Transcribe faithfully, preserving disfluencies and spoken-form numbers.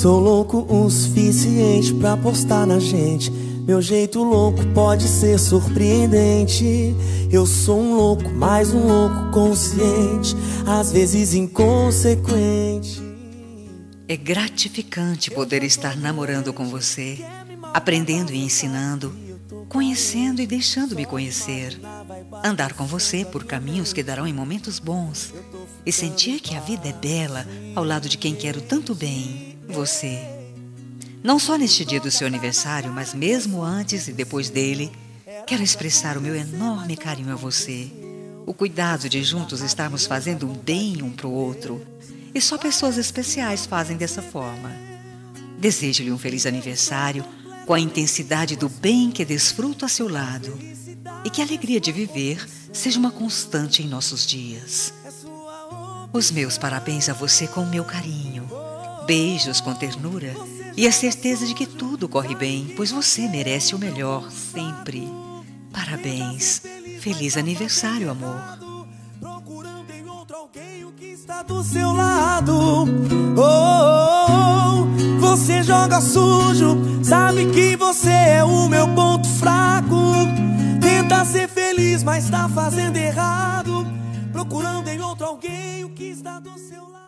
Sou louco o suficiente pra apostar na gente. Meu jeito louco pode ser surpreendente. Eu sou um louco, mais um louco consciente, às vezes inconsequente. É gratificante poder estar namorando com você, aprendendo e ensinando, conhecendo e deixando-me conhecer. Andar com você por caminhos que darão em momentos bons e sentir que a vida é bela ao lado de quem quero tanto bem, você. Não só neste dia do seu aniversário, mas mesmo antes e depois dele, quero expressar o meu enorme carinho a você. O cuidado de juntos estarmos fazendo um bem um para o outro. E só pessoas especiais fazem dessa forma. Desejo-lhe um feliz aniversário com a intensidade do bem que desfruto a seu lado. E que a alegria de viver seja uma constante em nossos dias. Os meus parabéns a você com o meu carinho. Beijos com ternura e a certeza de que tudo corre bem, pois você merece o melhor sempre. Parabéns. Feliz aniversário, amor. Procurando em outro alguém o que está do seu lado. Oh, oh, oh, você joga sujo, sabe que você é o meu ponto fraco. Tenta ser feliz, mas tá fazendo errado. Procurando em outro alguém o que está do seu lado.